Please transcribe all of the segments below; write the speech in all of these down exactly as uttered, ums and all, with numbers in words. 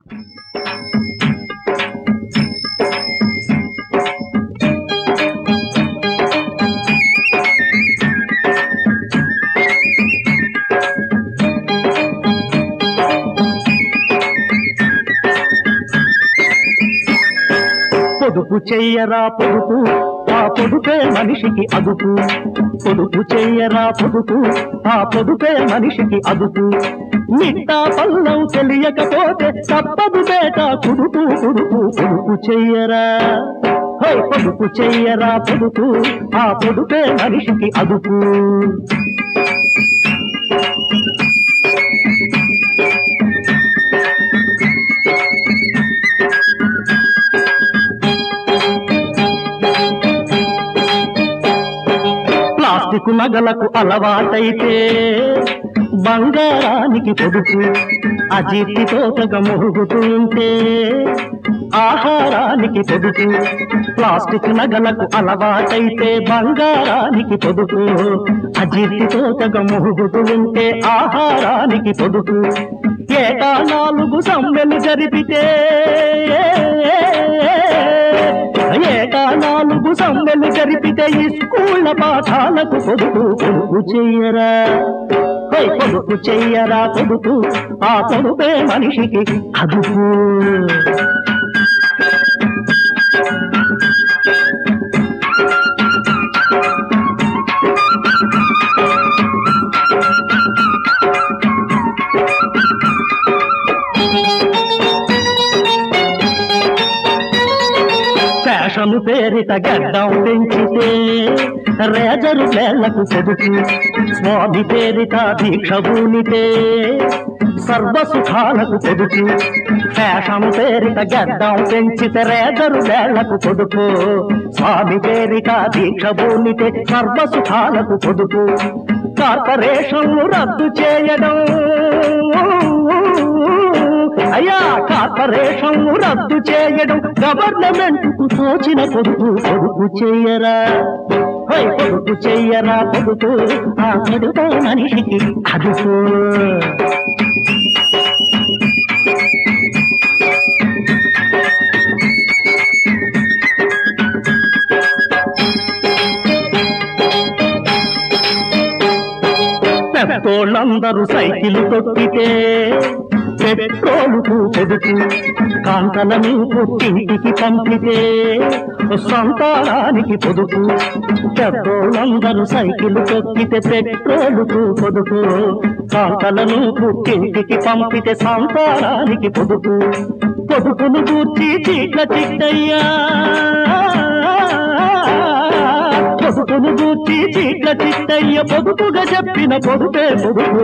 పొదుపు చెయ్యరా పొదుపు, ఆ పొదుపే మనిషికి అదుపు. పొదుపు చెయ్యరా పొదుపు, ఆ పొదుపే మనిషికి అదుపు. మిట్టా పల్లం తెలియకపోతే తప్పదు బేట కుదుపు కుదుపు. పొదుపు చెయ్యరా హై, పొదుపు చెయ్యరా పొదుపు, ఆ పొదుపే మనిషికి అదుపు. ప్లాస్టిక్ నగలకు అలవాటైతే బంగారానికి పొదుపు. అజీర్తితో తెగ మొరుగుతుంటే ఆహారానికి పొదుపు. ప్లాస్టిక్ నగలకు అలవాటైతే బంగారానికి పొదుపు. అజీర్తితో తెగ మొరుగుతుంటే ఆహారానికి పొదుపు. ఏటా నాలుగు సమ్మెలు జరిపితే ఏటా నాలుగు సమ్మెలు జరిపితే ఈ స్కూళ్ళ పాఠాలకు పొదుపు. పొదుపు చెయ్యరా హై, పొదుపు చెయ్యరా పొదుపు, ఆ పొదుపే మనిషికి అదుపు. ఫ్యాషన్ పేరిట గడ్డం పెంచితే రేజరు వేళ్లకు పొదుపు. స్వామి పేరిట దీక్ష భూమితే సర్వసుఖాలకు పొదుపు. ఫ్యాషన్ పేరిట గడ్డం పెంచితే రేజరు వేళ్లకు పొదుపు. స్వామి పేరిట దీక్ష భూమితే సర్వసుఖాలకు పొదుపు. కార్పొరేషన్లు రద్దు చేయడం అయ్యా, కార్పొరేషన్ రద్దు చేయడం గవర్నమెంట్ కు తోచిన పొదుపు. పొదుపు చెయ్యరా హై, పొదుపు చెయ్యరా పొదుపు, ఆ పొదుపే మనిషికి అదుపు. పెద్దోళ్ళందరూ సైకిల్ తొక్కితే పెట్రోలుకు పొదుపు. కాంతలను పుట్టింటికి పంపితే సంతానానికి పొదుపు. పెద్దోళ్ళందరూ సైకిల్ తొక్కితే పెట్రోలుకు పొదుపు. కాంతలను పుట్టింటికి పంపితే సంతానానికి పొదుపు. పొదుపును కూర్చి చీట్ల చిట్టయ్యా, పొదుపును కూర్చి చీట్ల చిట్టయ్య పొదుపుగా చెప్పిన పొదుపే పొదుపు.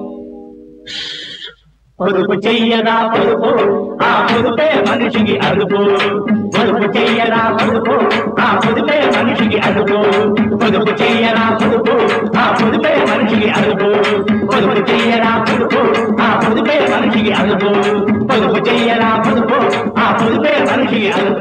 పొదుపు చెయ్యరా పొదుపు, ఆ పొదుపే మనిషికి అదుపు. పొదుపు చెయ్యరా పొదుపు, ఆ పొదుపే మనిషికి అదుపు. పొదుపు చెయ్యరా పొదుపు, ఆ పొదుపే మనిషికి అదుపు. పొదుపు చెయ్యరా పొదుపు, ఆ పొదుపే మనిషికి అదుపు. పొదుపు చెయ్యరా పొదుపు, ఆ పొదుపే మనిషికి అదుపు.